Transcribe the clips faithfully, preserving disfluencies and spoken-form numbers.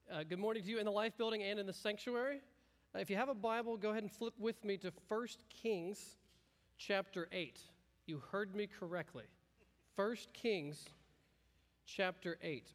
Uh, good morning to you in the Life Building and in the sanctuary. Uh, if you have a Bible, go ahead and flip with me to First Kings chapter eight. You heard me correctly. First Kings chapter eight.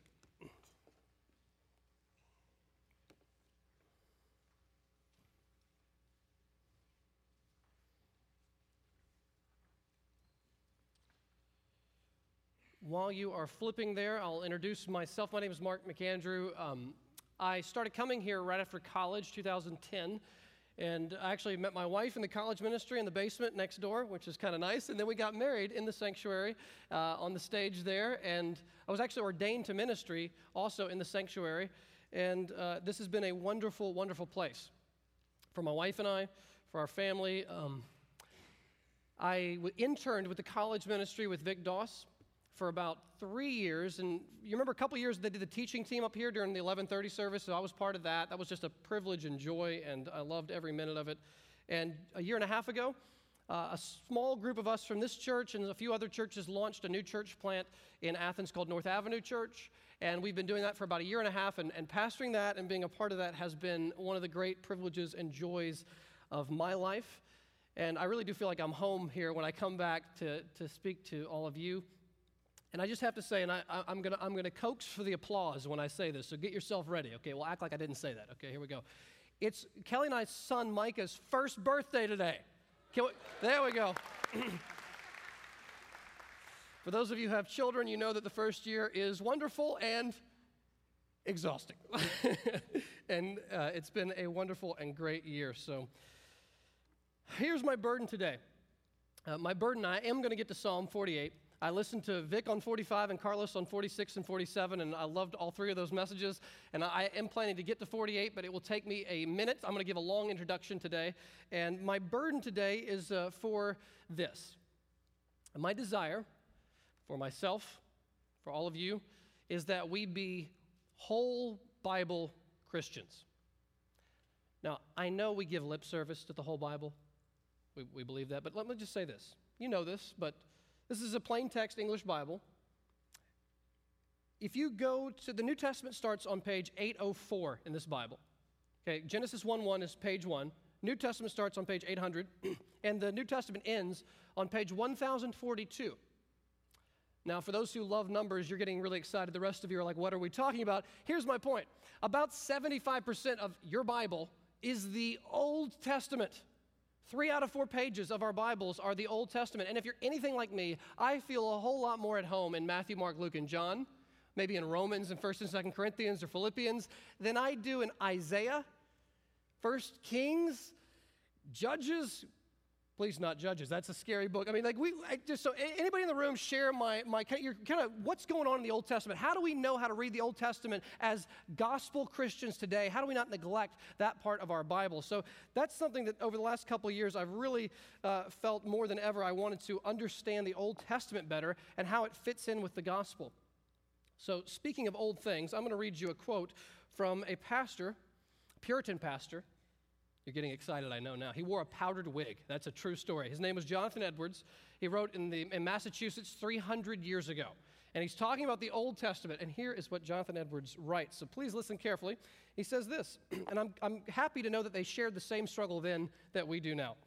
While you are flipping there, I'll introduce myself. My name is Mark McAndrew. Um, I started coming here right after college, two thousand ten, and I actually met my wife in the college ministry in the basement next door, which is kind of nice, and then we got married in the sanctuary uh, on the stage there, and I was actually ordained to ministry also in the sanctuary, and uh, this has been a wonderful, wonderful place for my wife and I, for our family. Um, I w- interned with the college ministry with Vic Doss for about three years, and you remember a couple years they did the teaching team up here during the eleven thirty service, so I was part of that. That was just a privilege and joy, and I loved every minute of it. And a year and a half ago, uh, a small group of us from this church and a few other churches launched a new church plant in Athens called North Avenue Church, and we've been doing that for about a year and a half, and, and pastoring that and being a part of that has been one of the great privileges and joys of my life. And I really do feel like I'm home here when I come back to, to speak to all of you. And I just have to say, and I, I, I'm going to I'm gonna coax for the applause when I say this, so get yourself ready, okay? We'll act like I didn't say that. Okay, here we go. It's Kelly and I's son Micah's first birthday today. Can we, there we go. For those of you who have children, you know that the first year is wonderful and exhausting. and uh, it's been a wonderful and great year. So here's my burden today. Uh, my burden, I am going to get to Psalm forty-eight. I listened to Vic on forty-five and Carlos on forty-six and forty-seven, and I loved all three of those messages. And I am planning to get to forty-eight, but it will take me a minute. I'm going to give a long introduction today. And my burden today is uh, for this. My desire for myself, for all of you, is that we be whole Bible Christians. Now, I know we give lip service to the whole Bible. We, we believe that. But let me just say this. You know this, but this is a plain text English Bible. If you go to, the New Testament starts on page eight oh four in this Bible. Okay, Genesis one one is page one. New Testament starts on page eight hundred, and the New Testament ends on page one thousand forty-two. Now, for those who love numbers, you're getting really excited. The rest of you are like, what are we talking about? Here's my point. About seventy-five percent of your Bible is the Old Testament. Three out of four pages of our Bibles are the Old Testament. And if you're anything like me, I feel a whole lot more at home in Matthew, Mark, Luke, and John, maybe in Romans and First and Second Corinthians or Philippians, than I do in Isaiah, First Kings, Judges. Please not Judges. That's a scary book. I mean, like we I just so anybody in the room share my my your kind of what's going on in the Old Testament? How do we know how to read the Old Testament as gospel Christians today? How do we not neglect that part of our Bible? So that's something that over the last couple of years I've really uh, felt more than ever I wanted to understand the Old Testament better and how it fits in with the gospel. So speaking of old things, I'm going to read you a quote from a pastor, Puritan pastor. You're getting excited, I know now. He wore a powdered wig. That's a true story. His name was Jonathan Edwards. He wrote in, the, in Massachusetts three hundred years ago. And he's talking about the Old Testament. And here is what Jonathan Edwards writes. So please listen carefully. He says this, and I'm, I'm happy to know that they shared the same struggle then that we do now.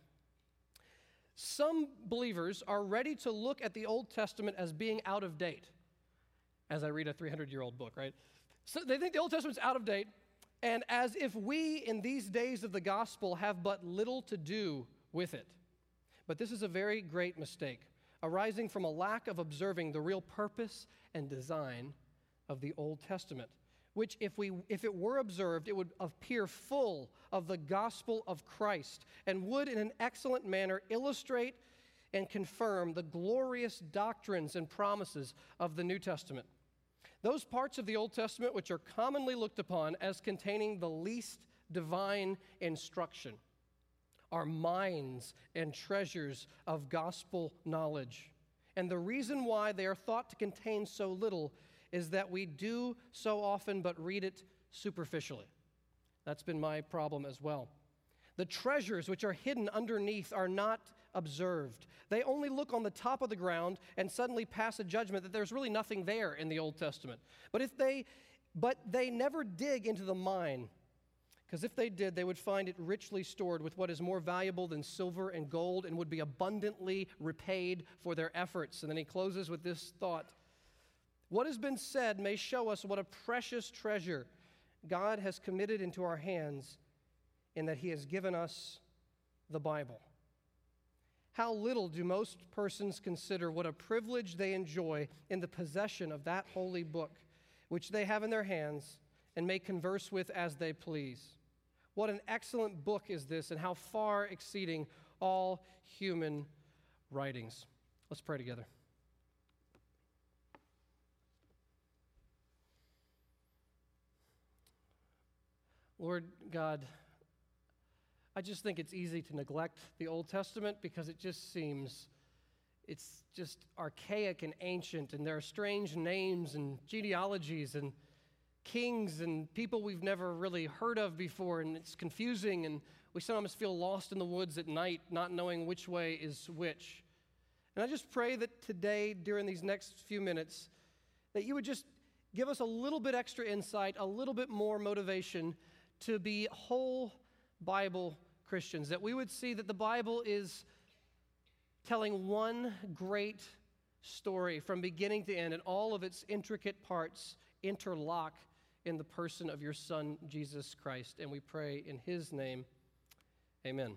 Some believers are ready to look at the Old Testament as being out of date. As I read a three hundred year old book, right? So they think the Old Testament's out of date. And as if we, in these days of the gospel, have but little to do with it. But this is a very great mistake, arising from a lack of observing the real purpose and design of the Old Testament, which, if we, if it were observed, it would appear full of the gospel of Christ and would, in an excellent manner, illustrate and confirm the glorious doctrines and promises of the New Testament. Those parts of the Old Testament which are commonly looked upon as containing the least divine instruction are mines and treasures of gospel knowledge. And the reason why they are thought to contain so little is that we do so often but read it superficially. That's been my problem as well. The treasures which are hidden underneath are not observed. They only look on the top of the ground and suddenly pass a judgment that there's really nothing there in the Old Testament. But if they But they never dig into the mine, because if they did, they would find it richly stored with what is more valuable than silver and gold and would be abundantly repaid for their efforts. And then he closes with this thought: what has been said may show us what a precious treasure God has committed into our hands in that he has given us the Bible. How little do most persons consider what a privilege they enjoy in the possession of that holy book, which they have in their hands and may converse with as they please. What an excellent book is this, and how far exceeding all human writings. Let's pray together. Lord God, I just think it's easy to neglect the Old Testament because it just seems, it's just archaic and ancient, and there are strange names and genealogies and kings and people we've never really heard of before, and it's confusing, and we sometimes feel lost in the woods at night, not knowing which way is which. And I just pray that today, during these next few minutes, that you would just give us a little bit extra insight, a little bit more motivation to be whole Bible Christians, that we would see that the Bible is telling one great story from beginning to end, and all of its intricate parts interlock in the person of your Son, Jesus Christ. And we pray in his name, amen.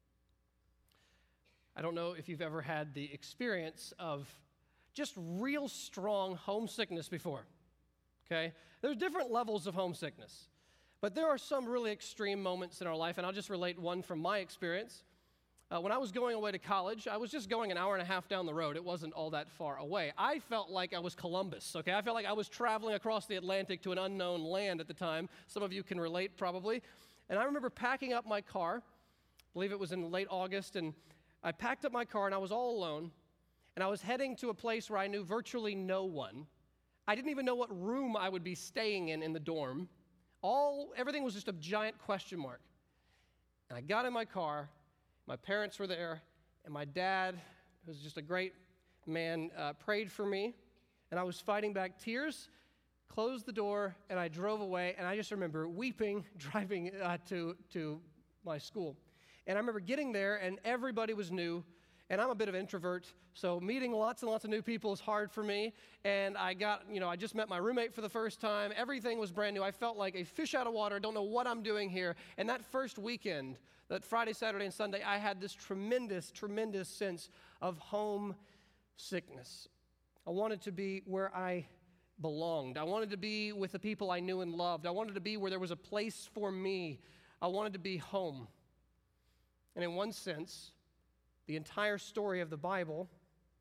I don't know if you've ever had the experience of just real strong homesickness before, okay? There's different levels of homesickness. But there are some really extreme moments in our life, and I'll just relate one from my experience. Uh, when I was going away to college, I was just going an hour and a half down the road. It wasn't all that far away. I felt like I was Columbus, okay? I felt like I was traveling across the Atlantic to an unknown land at the time. Some of you can relate probably. And I remember packing up my car. I believe it was in late August, and I packed up my car, and I was all alone, and I was heading to a place where I knew virtually no one. I didn't even know what room I would be staying in in the dorm. All, everything was just a giant question mark. And I got in my car, my parents were there, and my dad, who was just a great man, uh, prayed for me, and I was fighting back tears, closed the door, and I drove away, and I just remember weeping, driving uh, to, to my school. And I remember getting there, and everybody was new, and I'm a bit of an introvert, so meeting lots and lots of new people is hard for me. And I got, you know, I just met my roommate for the first time. Everything was brand new. I felt like a fish out of water. Don't know what I'm doing here. And that first weekend, that Friday, Saturday, and Sunday, I had this tremendous, tremendous sense of homesickness. I wanted to be where I belonged. I wanted to be with the people I knew and loved. I wanted to be where there was a place for me. I wanted to be home. And in one sense, the entire story of the Bible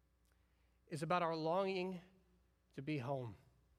is about our longing to be home.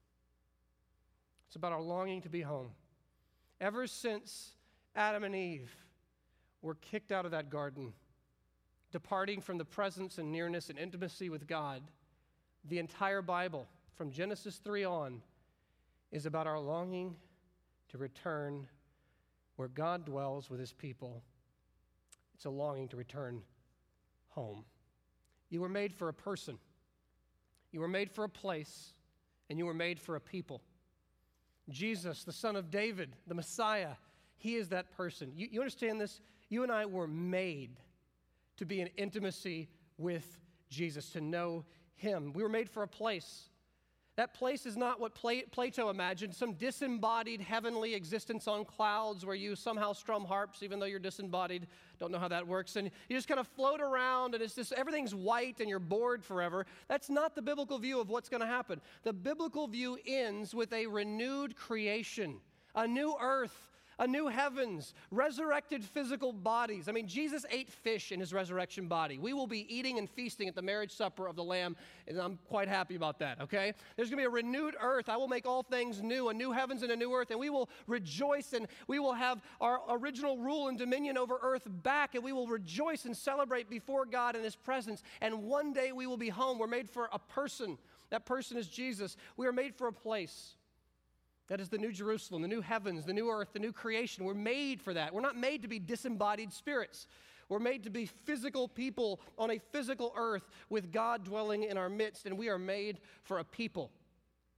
It's about our longing to be home. Ever since Adam and Eve were kicked out of that garden, departing from the presence and nearness and intimacy with God, the entire Bible, from Genesis three on, is about our longing to return where God dwells with his people. It's a longing to return home. You were made for a person. You were made for a place, and you were made for a people. Jesus, the son of David, the Messiah, he is that person. You, you understand this? You and I were made to be in intimacy with Jesus, to know him. We were made for a place. That place is not what Plato imagined, some disembodied heavenly existence on clouds where you somehow strum harps even though you're disembodied. Don't know how that works. And you just kind of float around and it's just everything's white and you're bored forever. That's not the biblical view of what's going to happen. The biblical view ends with a renewed creation, a new earth, a new heavens, resurrected physical bodies. I mean, Jesus ate fish in his resurrection body. We will be eating and feasting at the marriage supper of the Lamb, and I'm quite happy about that, okay? There's going to be a renewed earth. I will make all things new, a new heavens and a new earth, and we will rejoice, and we will have our original rule and dominion over earth back, and we will rejoice and celebrate before God in his presence, and one day we will be home. We're made for a person. That person is Jesus. We are made for a place. That is the new Jerusalem, the new heavens, the new earth, the new creation. We're made for that. We're not made to be disembodied spirits. We're made to be physical people on a physical earth with God dwelling in our midst, and we are made for a people.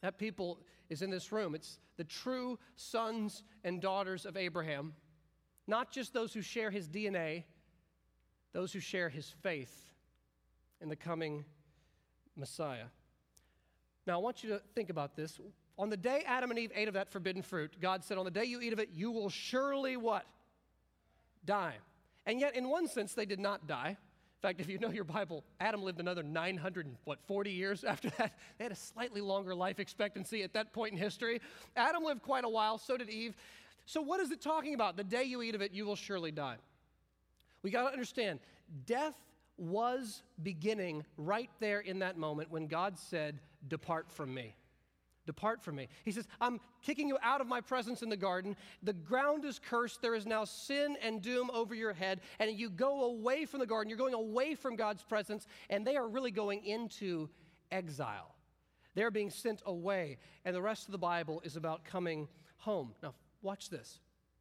That people is in this room. It's the true sons and daughters of Abraham, not just those who share his D N A, those who share his faith in the coming Messiah. Now, I want you to think about this. On the day Adam and Eve ate of that forbidden fruit, God said, on the day you eat of it, you will surely what? Die. And yet, in one sense, they did not die. In fact, if you know your Bible, Adam lived another nine hundred and what, forty years after that. They had a slightly longer life expectancy at that point in history. Adam lived quite a while, so did Eve. So what is it talking about? The day you eat of it, you will surely die. We got to understand, death was beginning right there in that moment when God said, depart from me. Depart from me. He says, I'm kicking you out of my presence in the garden. The ground is cursed. There is now sin and doom over your head. And you go away from the garden. You're going away from God's presence. And they are really going into exile. They're being sent away. And the rest of the Bible is about coming home. Now, watch this.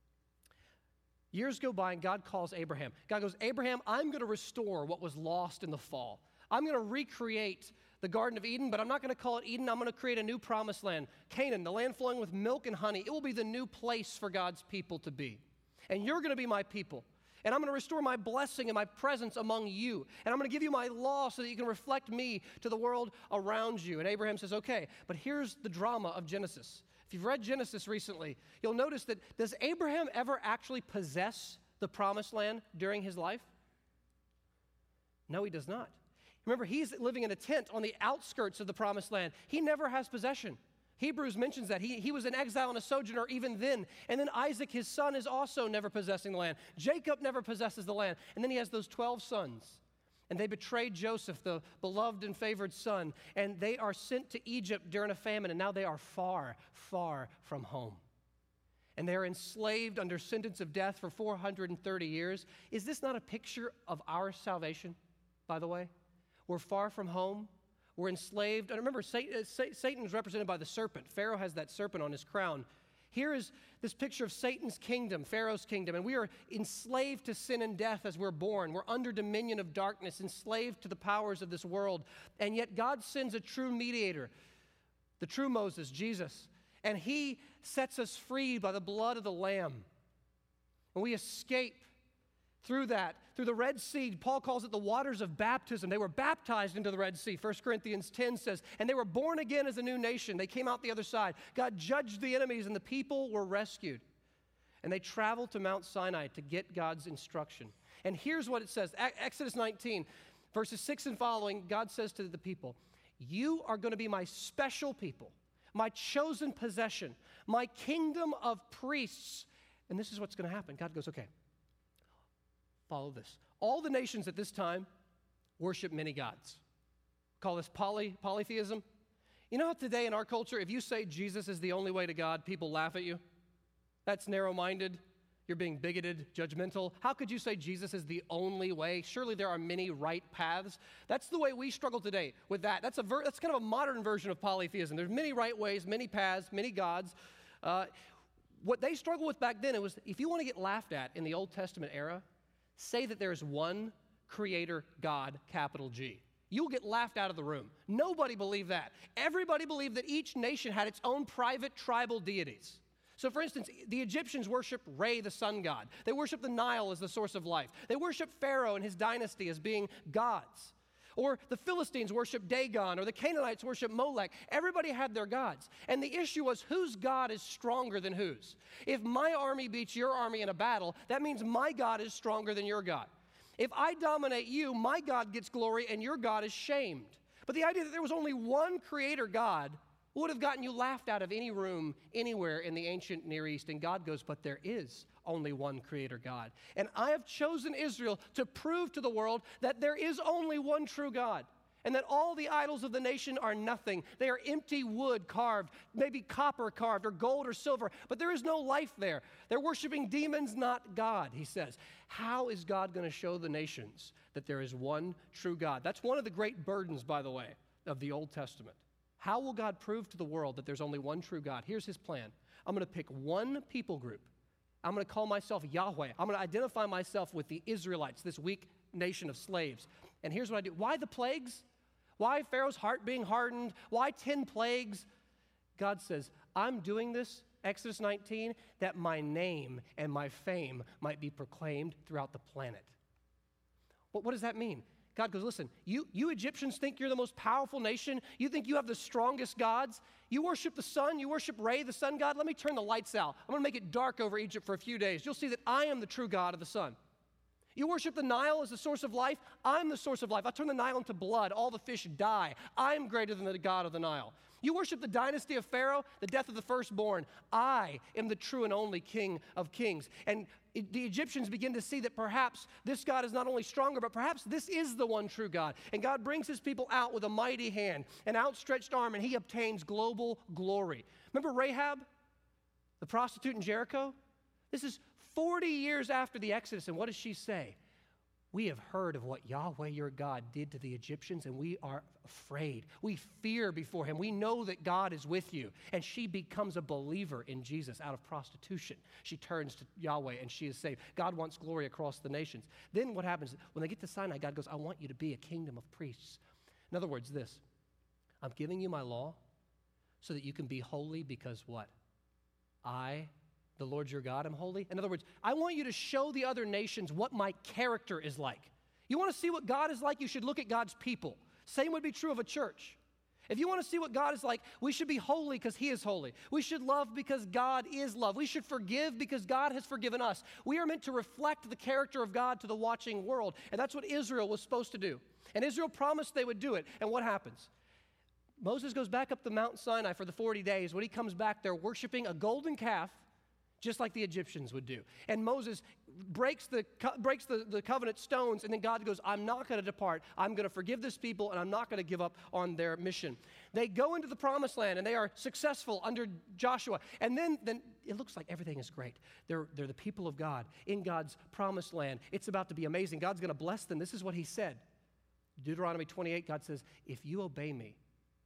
Years go by and God calls Abraham. God goes, Abraham, I'm going to restore what was lost in the fall. I'm going to recreate the Garden of Eden, but I'm not going to call it Eden. I'm going to create a new promised land, Canaan, the land flowing with milk and honey. It will be the new place for God's people to be. And you're going to be my people. And I'm going to restore my blessing and my presence among you. And I'm going to give you my law so that you can reflect me to the world around you. And Abraham says, okay, but here's the drama of Genesis. If you've read Genesis recently, you'll notice that does Abraham ever actually possess the promised land during his life? No, he does not. Remember, he's living in a tent on the outskirts of the promised land. He never has possession. Hebrews mentions that. He, he was an exile and a sojourner even then. And then Isaac, his son, is also never possessing the land. Jacob never possesses the land. And then he has those twelve sons. And they betrayed Joseph, the beloved and favored son. And they are sent to Egypt during a famine. And now they are far, far from home. And they are enslaved under sentence of death for four hundred thirty years. Is this not a picture of our salvation, by the way? We're far from home. We're enslaved. And remember, Satan, Satan is represented by the serpent. Pharaoh has that serpent on his crown. Here is this picture of Satan's kingdom, Pharaoh's kingdom, and we are enslaved to sin and death as we're born. We're under dominion of darkness, enslaved to the powers of this world. And yet God sends a true mediator, the true Moses, Jesus, and he sets us free by the blood of the Lamb. And we escape through that, through the Red Sea. Paul calls it the waters of baptism. They were baptized into the Red Sea. First Corinthians ten says, and they were born again as a new nation. They came out the other side. God judged the enemies, and the people were rescued. And they traveled to Mount Sinai to get God's instruction. And here's what it says. Exodus nineteen, verses six and following, God says to the people, you are going to be my special people, my chosen possession, my kingdom of priests. And this is what's going to happen. God goes, okay, follow this. All the nations at this time worship many gods. Call this poly, polytheism. You know how today in our culture, if you say Jesus is the only way to God, people laugh at you? That's narrow-minded. You're being bigoted, judgmental. How could you say Jesus is the only way? Surely there are many right paths. That's the way we struggle today with that. That's, a ver- that's kind of a modern version of polytheism. There's many right ways, many paths, many gods. Uh, what they struggled with back then, it was if you want to get laughed at in the Old Testament era, say that there is one creator God, capital G. You'll get laughed out of the room. Nobody believed that. Everybody believed that each nation had its own private tribal deities. So for instance, the Egyptians worshiped Re, the sun god. They worshiped the Nile as the source of life. They worshiped Pharaoh and his dynasty as being gods. Or the Philistines worshiped Dagon, or the Canaanites worshiped Molech. Everybody had their gods. And the issue was whose God is stronger than whose? If my army beats your army in a battle, that means my God is stronger than your God. If I dominate you, my God gets glory and your God is shamed. But the idea that there was only one creator God would have gotten you laughed out of any room anywhere in the ancient Near East. And God goes, but there is only one creator God. And I have chosen Israel to prove to the world that there is only one true God. And that all the idols of the nation are nothing. They are empty wood carved, maybe copper carved, or gold or silver. But there is no life there. They're worshiping demons, not God, he says. How is God going to show the nations that there is one true God? That's one of the great burdens, by the way, of the Old Testament. How will God prove to the world that there's only one true God? Here's his plan. I'm going to pick one people group. I'm going to call myself Yahweh. I'm going to identify myself with the Israelites, this weak nation of slaves. And here's what I do. Why the plagues? Why Pharaoh's heart being hardened? Why ten plagues? God says, I'm doing this, Exodus nineteen, that my name and my fame might be proclaimed throughout the planet. What, what does that mean? God goes, listen, you, you Egyptians think you're the most powerful nation. You think you have the strongest gods. You worship the sun. You worship Re, the sun god. Let me turn the lights out. I'm going to make it dark over Egypt for a few days. You'll see that I am the true God of the sun. You worship the Nile as the source of life. I'm the source of life. I turn the Nile into blood. All the fish die. I'm greater than the God of the Nile. You worship the dynasty of Pharaoh, the death of the firstborn. I am the true and only King of kings. And it, the Egyptians begin to see that perhaps this God is not only stronger, but perhaps this is the one true God. And God brings his people out with a mighty hand, an outstretched arm, and he obtains global glory. Remember Rahab, the prostitute in Jericho? This is forty years after the Exodus, and what does she say? We have heard of what Yahweh your God did to the Egyptians, and we are afraid. We fear before him. We know that God is with you. And she becomes a believer in Jesus out of prostitution. She turns to Yahweh, and she is saved. God wants glory across the nations. Then what happens? When they get to Sinai, God goes, I want you to be a kingdom of priests. In other words, this, I'm giving you my law so that you can be holy because what? I the Lord your God, am holy. In other words, I want you to show the other nations what my character is like. You want to see what God is like, you should look at God's people. Same would be true of a church. If you want to see what God is like, we should be holy because he is holy. We should love because God is love. We should forgive because God has forgiven us. We are meant to reflect the character of God to the watching world, and that's what Israel was supposed to do. And Israel promised they would do it, and what happens? Moses goes back up the Mount Sinai for the forty days. When he comes back, they're worshiping a golden calf, just like the Egyptians would do. And Moses breaks the breaks the, the covenant stones, and then God goes, I'm not going to depart. I'm going to forgive this people, and I'm not going to give up on their mission. They go into the promised land, and they are successful under Joshua. And then, then it looks like everything is great. They're, they're the people of God in God's promised land. It's about to be amazing. God's going to bless them. This is what he said. Deuteronomy twenty-eight, God says, if you obey me,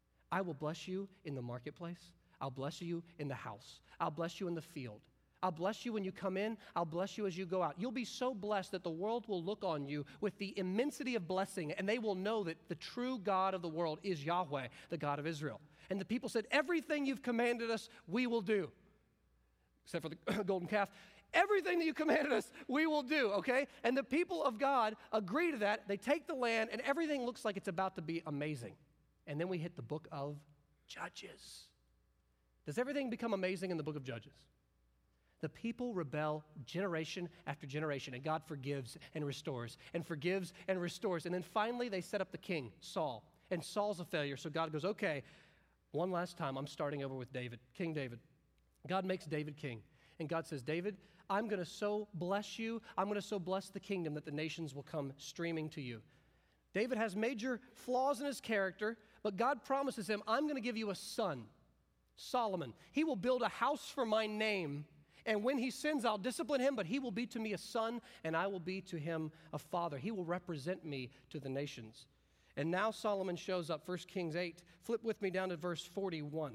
I will bless you in the marketplace. I'll bless you in the house. I'll bless you in the field. I'll bless you when you come in. I'll bless you as you go out. You'll be so blessed that the world will look on you with the immensity of blessing, and they will know that the true God of the world is Yahweh, the God of Israel. And the people said, everything you've commanded us, we will do. Except for the golden calf. Everything that you commanded us, we will do, okay? And the people of God agree to that. They take the land, and everything looks like it's about to be amazing. And then we hit the book of Judges. Does everything become amazing in the book of Judges? The people rebel generation after generation, and God forgives and restores, and forgives and restores. And then finally, they set up the king, Saul. And Saul's a failure, so God goes, okay, one last time, I'm starting over with David, King David. God makes David king. And God says, David, I'm going to so bless you, I'm going to so bless the kingdom that the nations will come streaming to you. David has major flaws in his character, but God promises him, I'm going to give you a son, Solomon. He will build a house for my name. And when he sins, I'll discipline him, but he will be to me a son, and I will be to him a father. He will represent me to the nations. And now Solomon shows up, First Kings eight. Flip with me down to verse forty-one.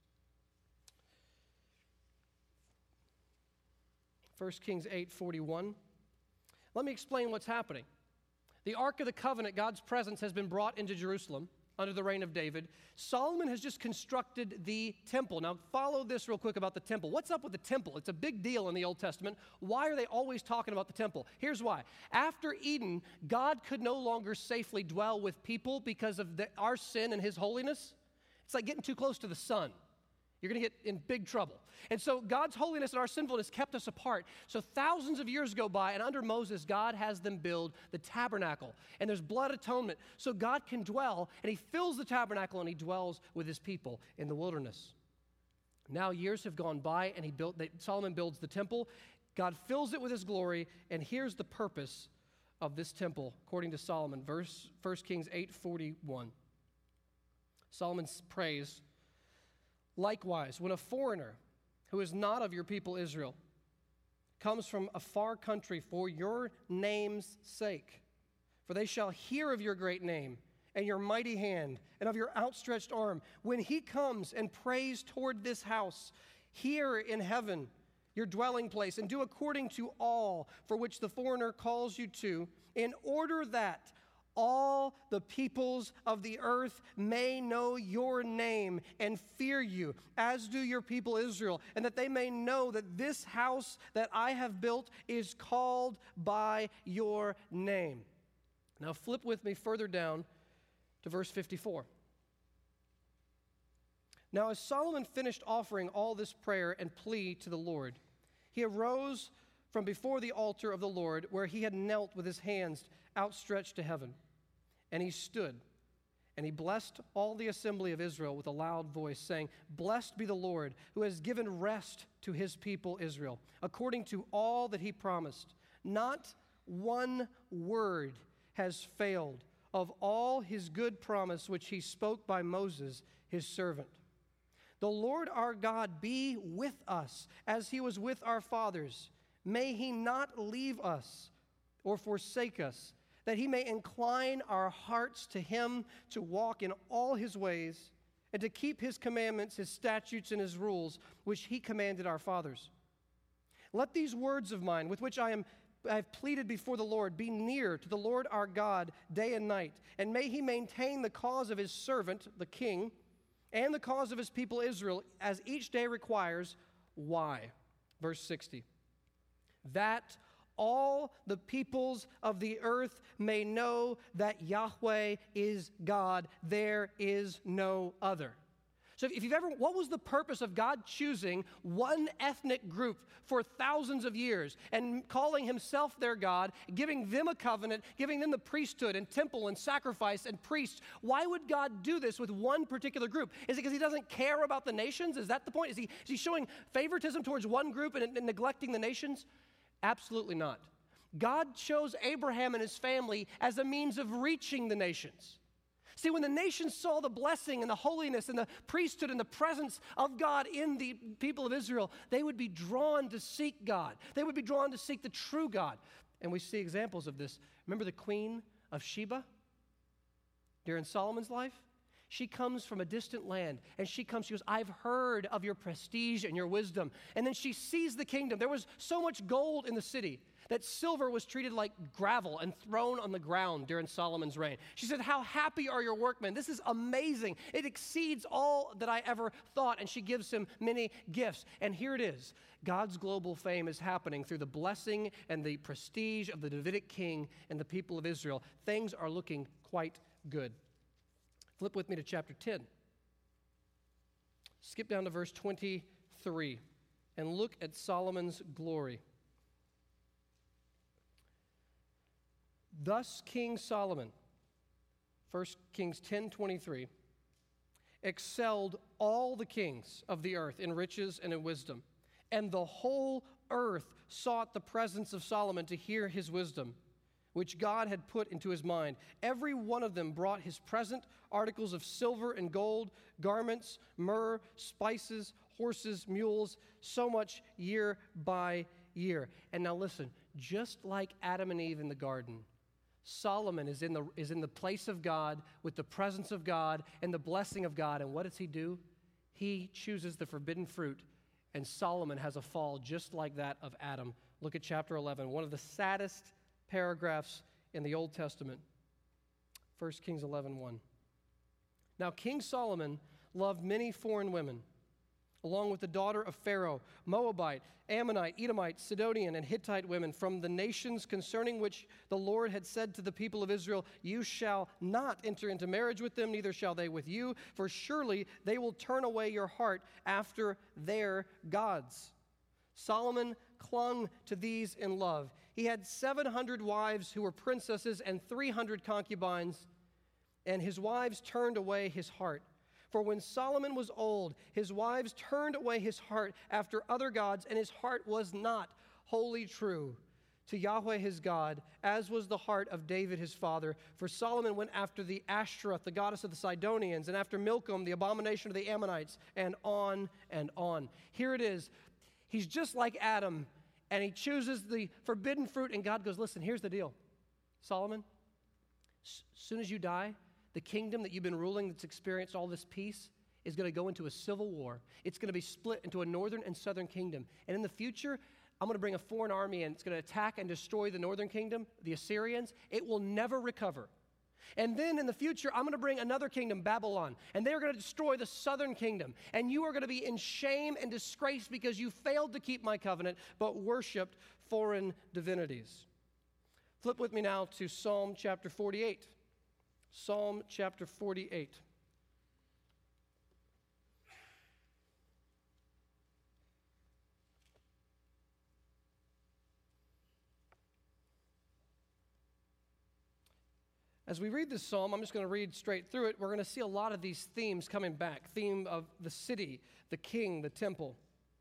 First Kings eight, forty-one. Let me explain what's happening. The Ark of the Covenant, God's presence, has been brought into Jerusalem under the reign of David. Solomon has just constructed the temple. Now, follow this real quick about the temple. What's up with the temple? It's a big deal in the Old Testament. Why are they always talking about the temple? Here's why. After Eden, God could no longer safely dwell with people because of the, our sin and his holiness. It's like getting too close to the sun. You're going to get in big trouble. And so God's holiness and our sinfulness kept us apart. So thousands of years go by, and under Moses, God has them build the tabernacle. And there's blood atonement. So God can dwell, and he fills the tabernacle, and he dwells with his people in the wilderness. Now years have gone by, and he built. They, Solomon builds the temple. God fills it with his glory, and here's the purpose of this temple, according to Solomon. Verse First Kings eight forty-one. Solomon prays, likewise, when a foreigner who is not of your people Israel comes from a far country for your name's sake, for they shall hear of your great name and your mighty hand and of your outstretched arm, when he comes and prays toward this house here in heaven, your dwelling place, and do according to all for which the foreigner calls you to, in order that all the peoples of the earth may know your name and fear you, as do your people Israel, and that they may know that this house that I have built is called by your name. Now flip with me further down to verse fifty-four. Now as Solomon finished offering all this prayer and plea to the Lord, he arose from before the altar of the Lord, where he had knelt with his hands outstretched to heaven. And he stood, and he blessed all the assembly of Israel with a loud voice, saying, Blessed be the Lord, who has given rest to his people Israel, according to all that he promised. Not one word has failed of all his good promise which he spoke by Moses, his servant. The Lord our God be with us, as he was with our fathers. May he not leave us or forsake us, that he may incline our hearts to him to walk in all his ways and to keep his commandments, his statutes, and his rules, which he commanded our fathers. Let these words of mine, with which I am I have pleaded before the Lord, be near to the Lord our God day and night, and may he maintain the cause of his servant, the king, and the cause of his people Israel, as each day requires. Why? Verse sixty. That all the peoples of the earth may know that Yahweh is God. There is no other. So if you've ever, what was the purpose of God choosing one ethnic group for thousands of years and calling himself their God, giving them a covenant, giving them the priesthood and temple and sacrifice and priests? Why would God do this with one particular group? Is it because he doesn't care about the nations? Is that the point? Is he, is he showing favoritism towards one group and, and neglecting the nations? Absolutely not. God chose Abraham and his family as a means of reaching the nations. See, when the nations saw the blessing and the holiness and the priesthood and the presence of God in the people of Israel, they would be drawn to seek God. They would be drawn to seek the true God. And we see examples of this. Remember the Queen of Sheba during Solomon's life? She comes from a distant land, and she comes, she goes, I've heard of your prestige and your wisdom. And then she sees the kingdom. There was so much gold in the city that silver was treated like gravel and thrown on the ground during Solomon's reign. She said, how happy are your workmen? This is amazing. It exceeds all that I ever thought. And she gives him many gifts. And here it is. God's global fame is happening through the blessing and the prestige of the Davidic king and the people of Israel. Things are looking quite good. Flip with me to chapter ten. Skip down to verse twenty-three and look at Solomon's glory. Thus King Solomon, First Kings ten twenty-three, excelled all the kings of the earth in riches and in wisdom, and the whole earth sought the presence of Solomon to hear his wisdom, which God had put into his mind. Every one of them brought his present articles of silver and gold, garments, myrrh, spices, horses, mules, so much year by year. And now listen, just like Adam and Eve in the garden, Solomon is in the, is in the place of God with the presence of God and the blessing of God. And what does he do? He chooses the forbidden fruit, and Solomon has a fall just like that of Adam. Look at chapter eleven, one of the saddest paragraphs in the Old Testament. First Kings eleven one. Now King Solomon loved many foreign women, along with the daughter of Pharaoh, Moabite, Ammonite, Edomite, Sidonian, and Hittite women from the nations concerning which the Lord had said to the people of Israel, you shall not enter into marriage with them, neither shall they with you, for surely they will turn away your heart after their gods. Solomon clung to these in love. He had seven hundred wives who were princesses and three hundred concubines, and his wives turned away his heart. For when Solomon was old, his wives turned away his heart after other gods, and his heart was not wholly true to Yahweh his God, as was the heart of David his father. For Solomon went after the Ashtoreth, the goddess of the Sidonians, and after Milcom, the abomination of the Ammonites, and on and on. Here it is. He's just like Adam, and he chooses the forbidden fruit, and God goes, listen, here's the deal. Solomon, as soon as you die, the kingdom that you've been ruling that's experienced all this peace is going to go into a civil war. It's going to be split into a northern and southern kingdom. And in the future, I'm going to bring a foreign army in. It's going to attack and destroy the northern kingdom, the Assyrians. It will never recover. And then in the future, I'm going to bring another kingdom, Babylon, and they're going to destroy the southern kingdom. And you are going to be in shame and disgrace because you failed to keep my covenant, but worshiped foreign divinities. Flip with me now to Psalm chapter forty-eight. Psalm chapter forty-eight. As we read this psalm, I'm just going to read straight through it. We're going to see a lot of these themes coming back. Theme of the city, the king, the temple.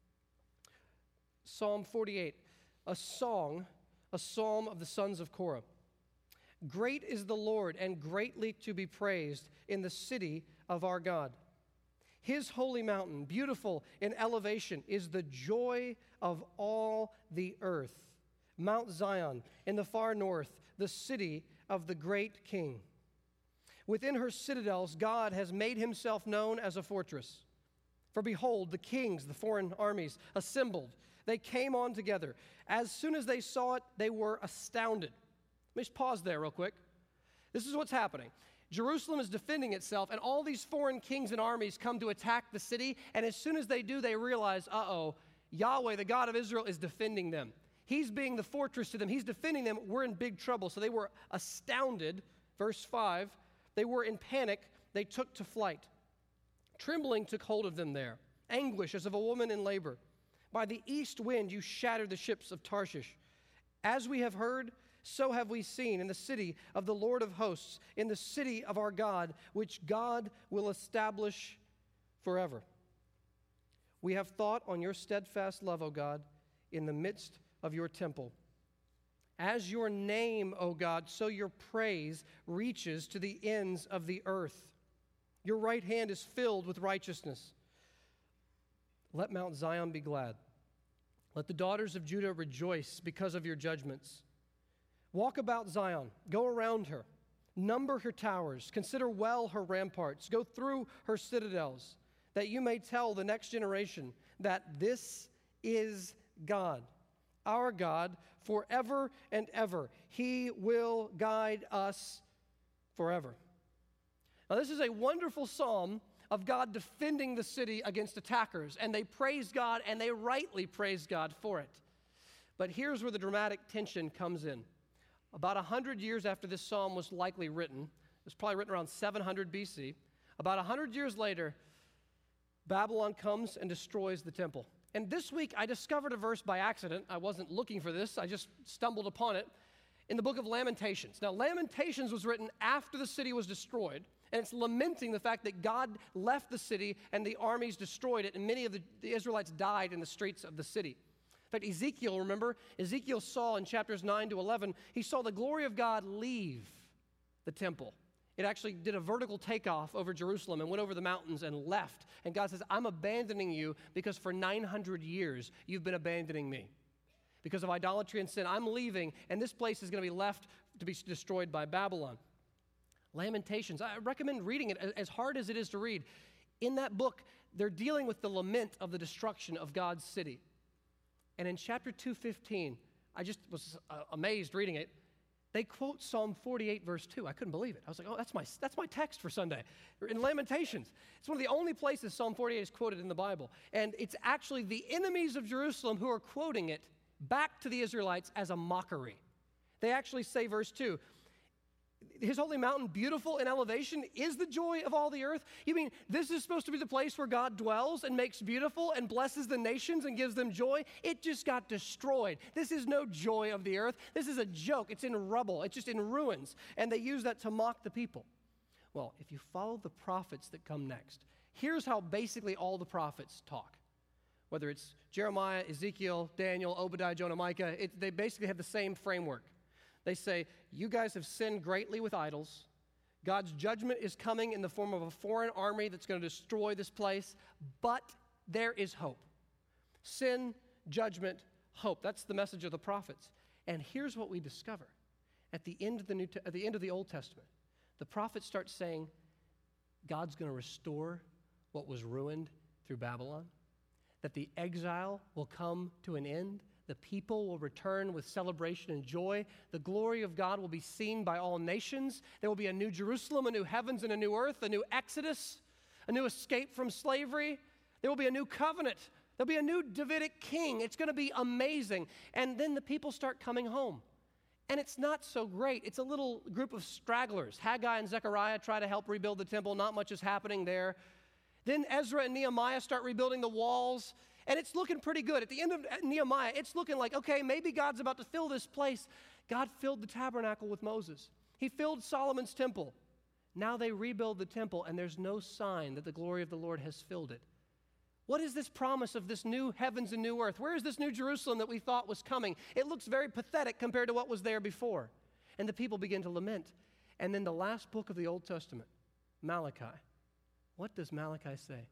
Psalm forty-eight, a song, a psalm of the sons of Korah. Great is the Lord and greatly to be praised in the city of our God. His holy mountain, beautiful in elevation, is the joy of all the earth. Mount Zion in the far north, the city of the great king. Within her citadels, God has made himself known as a fortress. For behold, the kings, the foreign armies, assembled. They came on together. As soon as they saw it, they were astounded. Let me just pause there real quick. This is what's happening. Jerusalem is defending itself, and all these foreign kings and armies come to attack the city, and as soon as they do, they realize, uh-oh, Yahweh, the God of Israel, is defending them. He's being the fortress to them. He's defending them. We're in big trouble. So they were astounded. Verse five, they were in panic. They took to flight. Trembling took hold of them there. Anguish as of a woman in labor. By the east wind you shattered the ships of Tarshish. As we have heard, so have we seen in the city of the Lord of hosts, in the city of our God, which God will establish forever. We have thought on your steadfast love, O God, in the midst of your temple. As your name, O God, so your praise reaches to the ends of the earth. Your right hand is filled with righteousness. Let Mount Zion be glad. Let the daughters of Judah rejoice because of your judgments. Walk about Zion, go around her, number her towers, consider well her ramparts, go through her citadels, that you may tell the next generation that this is God. Our God, forever and ever. He will guide us forever. Now, this is a wonderful psalm of God defending the city against attackers, and they praise God, and they rightly praise God for it. But here's where the dramatic tension comes in. About one hundred years after this psalm was likely written, it was probably written around seven hundred B C, about one hundred years later, Babylon comes and destroys the temple. And this week, I discovered a verse by accident. I wasn't looking for this. I just stumbled upon it in the book of Lamentations. Now, Lamentations was written after the city was destroyed, and it's lamenting the fact that God left the city and the armies destroyed it, and many of the, the Israelites died in the streets of the city. In fact, Ezekiel, remember, Ezekiel saw in chapters nine to eleven, he saw the glory of God leave the temple. It actually did a vertical takeoff over Jerusalem and went over the mountains and left. And God says, I'm abandoning you because for nine hundred years you've been abandoning me. Because of idolatry and sin, I'm leaving, and this place is going to be left to be destroyed by Babylon. Lamentations, I recommend reading it as hard as it is to read. In that book, they're dealing with the lament of the destruction of God's city. And in chapter two fifteen, I just was uh, amazed reading it. They quote Psalm forty-eight, verse two. I couldn't believe it. I was like, oh, that's my, that's my text for Sunday. In Lamentations. It's one of the only places Psalm forty-eight is quoted in the Bible. And it's actually the enemies of Jerusalem who are quoting it back to the Israelites as a mockery. They actually say, verse two, his holy mountain, beautiful in elevation, is the joy of all the earth. You mean this is supposed to be the place where God dwells and makes beautiful and blesses the nations and gives them joy? It just got destroyed. This is no joy of the earth. This is a joke. It's in rubble. It's just in ruins. And they use that to mock the people. Well, if you follow the prophets that come next, here's how basically all the prophets talk. Whether it's Jeremiah, Ezekiel, Daniel, Obadiah, Jonah, Micah, it, they basically have the same framework. They say, you guys have sinned greatly with idols. God's judgment is coming in the form of a foreign army that's going to destroy this place, but there is hope. Sin, judgment, hope. That's the message of the prophets. And here's what we discover. At the end of the New Te- at the end of the Old Testament, the prophets start saying, God's going to restore what was ruined through Babylon, that the exile will come to an end, The people will return with celebration and joy. The glory of God will be seen by all nations. There will be a new Jerusalem, a new heavens and a new earth, a new Exodus, a new escape from slavery. There will be a new covenant. There'll be a new Davidic king. It's going to be amazing. And then the people start coming home. And it's not so great. It's a little group of stragglers. Haggai and Zechariah try to help rebuild the temple. Not much is happening there. Then Ezra and Nehemiah start rebuilding the walls. And it's looking pretty good. At the end of Nehemiah, it's looking like, okay, maybe God's about to fill this place. God filled the tabernacle with Moses. He filled Solomon's temple. Now they rebuild the temple, and there's no sign that the glory of the Lord has filled it. What is this promise of this new heavens and new earth? Where is this new Jerusalem that we thought was coming? It looks very pathetic compared to what was there before. And the people begin to lament. And then the last book of the Old Testament, Malachi. What does Malachi say?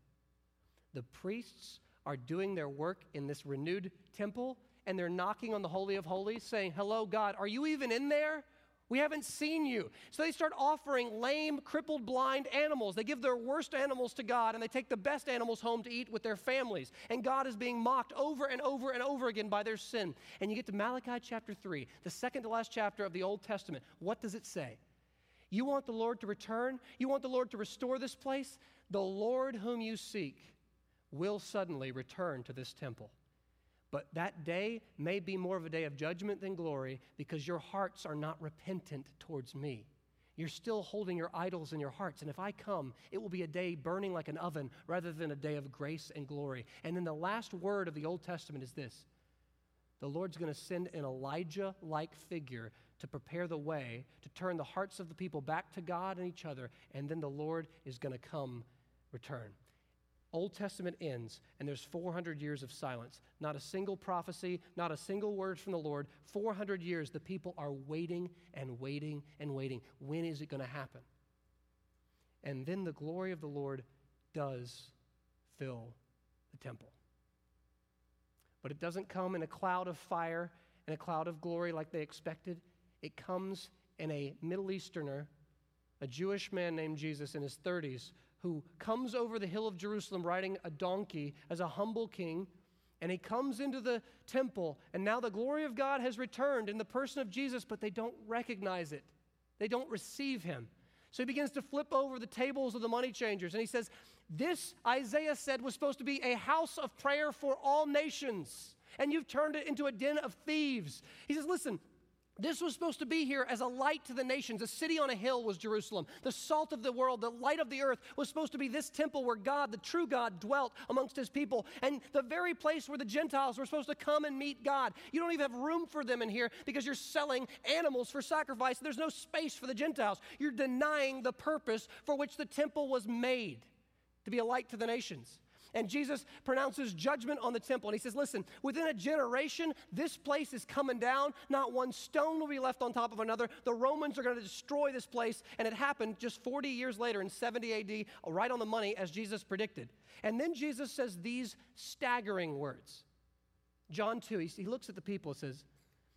The priests are doing their work in this renewed temple, and they're knocking on the Holy of Holies saying, hello, God, are you even in there? We haven't seen you. So they start offering lame, crippled, blind animals. They give their worst animals to God, and they take the best animals home to eat with their families. And God is being mocked over and over and over again by their sin. And you get to Malachi chapter three, the second to last chapter of the Old Testament. What does it say? You want the Lord to return? You want the Lord to restore this place? The Lord whom you seek will suddenly return to this temple. But that day may be more of a day of judgment than glory because your hearts are not repentant towards me. You're still holding your idols in your hearts. And if I come, it will be a day burning like an oven rather than a day of grace and glory. And then the last word of the Old Testament is this. The Lord's going to send an Elijah-like figure to prepare the way, to turn the hearts of the people back to God and each other. And then the Lord is going to come return. Old Testament ends, and there's four hundred years of silence. Not a single prophecy, not a single word from the Lord. four hundred years, the people are waiting and waiting and waiting. When is it going to happen? And then the glory of the Lord does fill the temple. But it doesn't come in a cloud of fire and a cloud of glory like they expected. It comes in a Middle Easterner, a Jewish man named Jesus in his thirties, who comes over the hill of Jerusalem riding a donkey as a humble king, and he comes into the temple, and now the glory of God has returned in the person of Jesus, but they don't recognize it. They don't receive him. So he begins to flip over the tables of the money changers, and he says, this, Isaiah said, was supposed to be a house of prayer for all nations, and you've turned it into a den of thieves. He says, listen, this was supposed to be here as a light to the nations. A city on a hill was Jerusalem. The salt of the world, the light of the earth was supposed to be this temple where God, the true God, dwelt amongst his people. And the very place where the Gentiles were supposed to come and meet God. You don't even have room for them in here because you're selling animals for sacrifice. There's no space for the Gentiles. You're denying the purpose for which the temple was made, to be a light to the nations. And Jesus pronounces judgment on the temple. And he says, listen, within a generation, this place is coming down. Not one stone will be left on top of another. The Romans are going to destroy this place. And it happened just forty years later in seventy A D, right on the money as Jesus predicted. And then Jesus says these staggering words. John two, he, he looks at the people and says,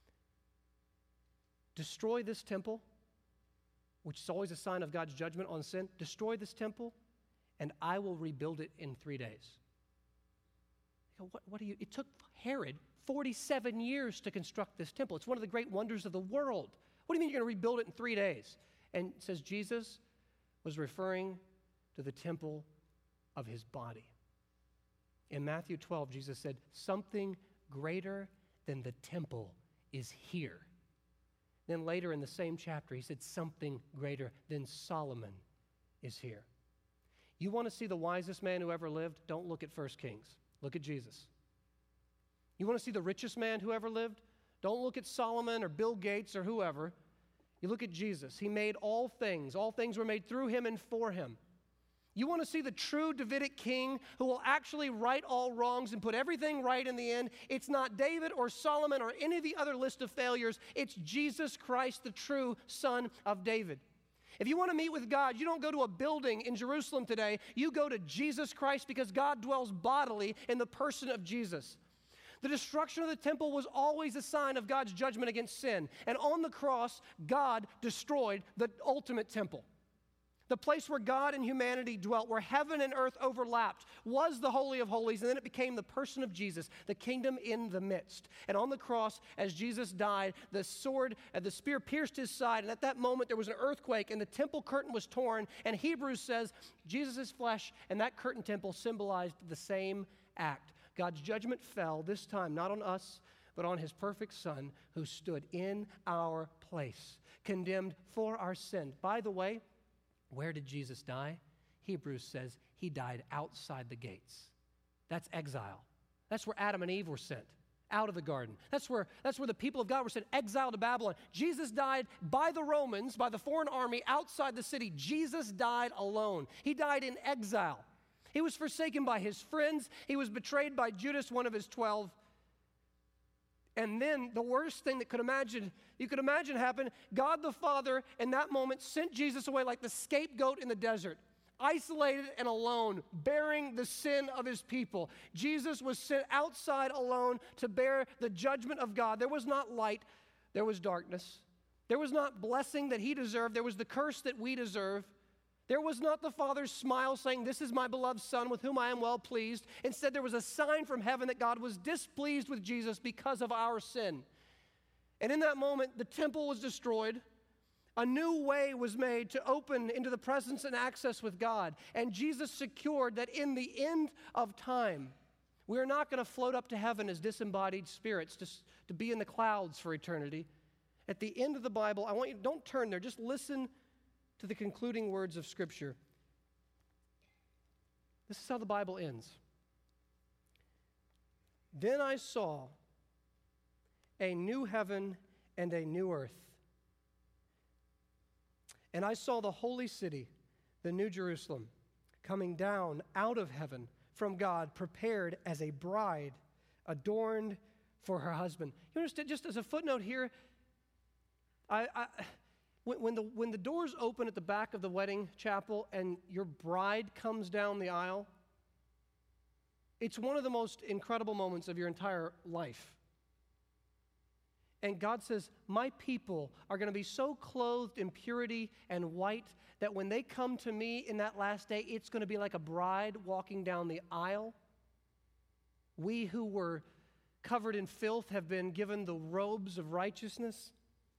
destroy this temple, which is always a sign of God's judgment on sin. Destroy this temple, and I will rebuild it in three days. You go, what, what do you, it took Herod forty-seven years to construct this temple. It's one of the great wonders of the world. What do you mean you're going to rebuild it in three days? And it says Jesus was referring to the temple of his body. In Matthew twelve, Jesus said, something greater than the temple is here. Then later in the same chapter, he said, something greater than Solomon is here. You want to see the wisest man who ever lived? Don't look at First Kings. Look at Jesus. You want to see the richest man who ever lived? Don't look at Solomon or Bill Gates or whoever. You look at Jesus. He made all things. All things were made through him and for him. You want to see the true Davidic king who will actually right all wrongs and put everything right in the end? It's not David or Solomon or any of the other list of failures. It's Jesus Christ, the true Son of David. If you want to meet with God, you don't go to a building in Jerusalem today. You go to Jesus Christ because God dwells bodily in the person of Jesus. The destruction of the temple was always a sign of God's judgment against sin. And on the cross, God destroyed the ultimate temple. The place where God and humanity dwelt, where heaven and earth overlapped, was the Holy of Holies, and then it became the person of Jesus, the kingdom in the midst. And on the cross, as Jesus died, the sword, uh, the spear pierced his side, and at that moment there was an earthquake, and the temple curtain was torn, and Hebrews says Jesus' flesh and that curtain temple symbolized the same act. God's judgment fell, this time not on us, but on his perfect Son, who stood in our place, condemned for our sin. By the way, where did Jesus die? Hebrews says he died outside the gates. That's exile. That's where Adam and Eve were sent, out of the garden. That's where, that's where the people of God were sent, exiled to Babylon. Jesus died by the Romans, by the foreign army outside the city. Jesus died alone. He died in exile. He was forsaken by his friends. He was betrayed by Judas, one of his twelve. And then the worst thing that could imagine, you could imagine happen, God the Father in that moment sent Jesus away like the scapegoat in the desert, isolated and alone, bearing the sin of his people. Jesus was sent outside alone to bear the judgment of God. There was not light, there was darkness. There was not blessing that he deserved, there was the curse that we deserve. There was not the Father's smile saying, "This is my beloved Son with whom I am well pleased." Instead, there was a sign from heaven that God was displeased with Jesus because of our sin. And in that moment, the temple was destroyed. A new way was made to open into the presence and access with God. And Jesus secured that in the end of time, we are not going to float up to heaven as disembodied spirits, just to be in the clouds for eternity. At the end of the Bible, I want you, don't turn there, just listen to the concluding words of Scripture. This is how the Bible ends. Then I saw a new heaven and a new earth. And I saw the holy city, the New Jerusalem, coming down out of heaven from God, prepared as a bride, adorned for her husband. You understand, just as a footnote here, I... I When, when, the, when the doors open at the back of the wedding chapel and your bride comes down the aisle, it's one of the most incredible moments of your entire life. And God says, my people are going to be so clothed in purity and white that when they come to me in that last day, it's going to be like a bride walking down the aisle. We who were covered in filth have been given the robes of righteousness.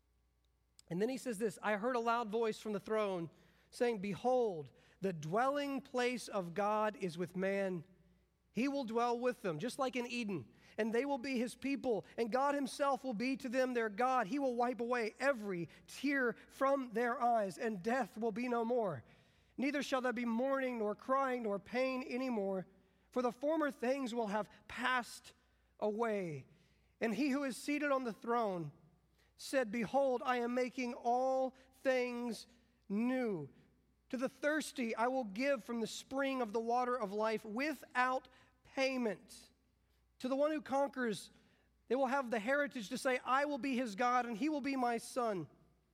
And then he says this, I heard a loud voice from the throne saying, "Behold, the dwelling place of God is with man. He will dwell with them, just like in Eden, and they will be his people, and God himself will be to them their God. He will wipe away every tear from their eyes, and death will be no more. Neither shall there be mourning, nor crying, nor pain anymore, for the former things will have passed away." And he who is seated on the throne said, "Behold, I am making all things new. To the thirsty I will give from the spring of the water of life without payment. To the one who conquers, they will have the heritage to say, I will be his God, and he will be my son.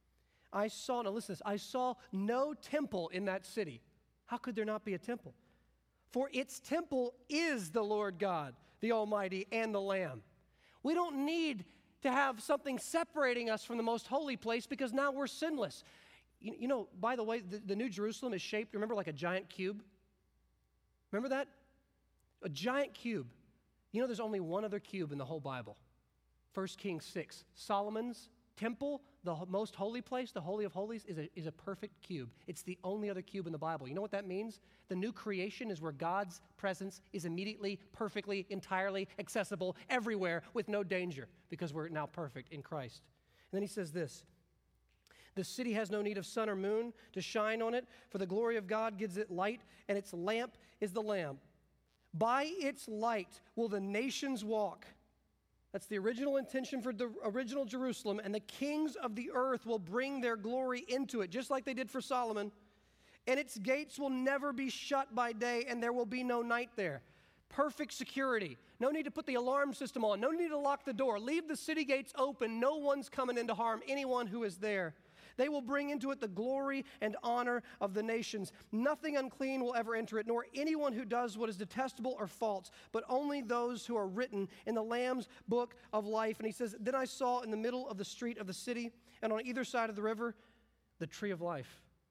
I saw," now listen to this, "I saw no temple in that city." How could there not be a temple? "For its temple is the Lord God, the Almighty, and the Lamb." We don't need to have something separating us from the most holy place because now we're sinless. You, you know, by the way, the, the New Jerusalem is shaped, remember, like a giant cube? Remember that? A giant cube. You know, there's only one other cube in the whole Bible. First Kings six. Solomon's temple, the most holy place, the Holy of Holies, is a, is a perfect cube. It's the only other cube in the Bible. You know what that means? The new creation is where God's presence is immediately, perfectly, entirely accessible everywhere with no danger because we're now perfect in Christ. And then he says this, "The city has no need of sun or moon to shine on it, for the glory of God gives it light, and its lamp is the Lamb. By its light will the nations walk." That's the original intention for the original Jerusalem, and the kings of the earth will bring their glory into it, just like they did for Solomon. "And its gates will never be shut by day, and there will be no night there." Perfect security. No need to put the alarm system on. No need to lock the door. Leave the city gates open. No one's coming in to harm anyone who is there. "They will bring into it the glory and honor of the nations. Nothing unclean will ever enter it, nor anyone who does what is detestable or false, but only those who are written in the Lamb's book of life." And he says, "Then I saw in the middle of the street of the city, and on either side of the river, the tree of life,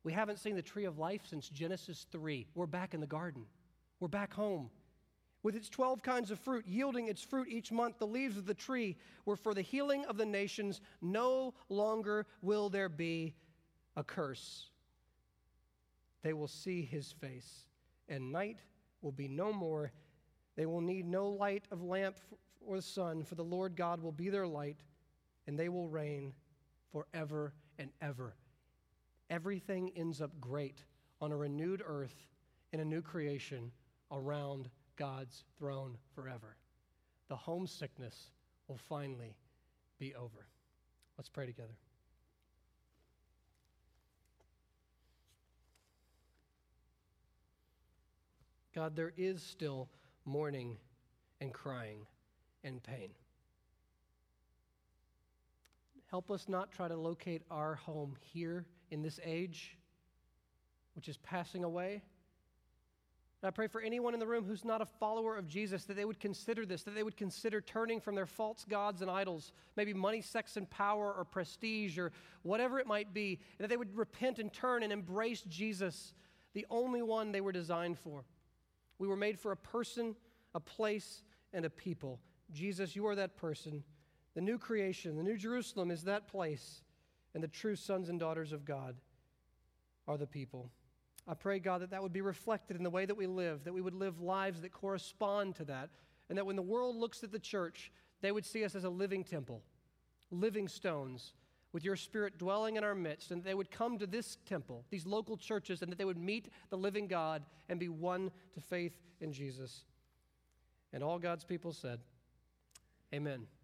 We haven't seen the tree of life since Genesis three. We're back in the garden. We're back home. With its twelve kinds of fruit, yielding its fruit each month, the leaves of the tree were for the healing of the nations. No longer will there be a curse. They will see his face, and night will be no more. They will need no light of lamp or the sun, for the Lord God will be their light, and they will reign forever and ever. Everything ends up great on a renewed earth in a new creation around God's throne forever. The homesickness will finally be over. Let's pray together. God, there is still mourning and crying and pain. Help us not try to locate our home here in this age, which is passing away. And I pray for anyone in the room who's not a follower of Jesus, that they would consider this, that they would consider turning from their false gods and idols, maybe money, sex, and power, or prestige, or whatever it might be, and that they would repent and turn and embrace Jesus, the only one they were designed for. We were made for a person, a place, and a people. Jesus, you are that person. The new creation, the new Jerusalem is that place, and the true sons and daughters of God are the people. I pray, God, that that would be reflected in the way that we live, that we would live lives that correspond to that, and that when the world looks at the church, they would see us as a living temple, living stones, with your Spirit dwelling in our midst, and they would come to this temple, these local churches, and that they would meet the living God and be won to faith in Jesus. And all God's people said, amen.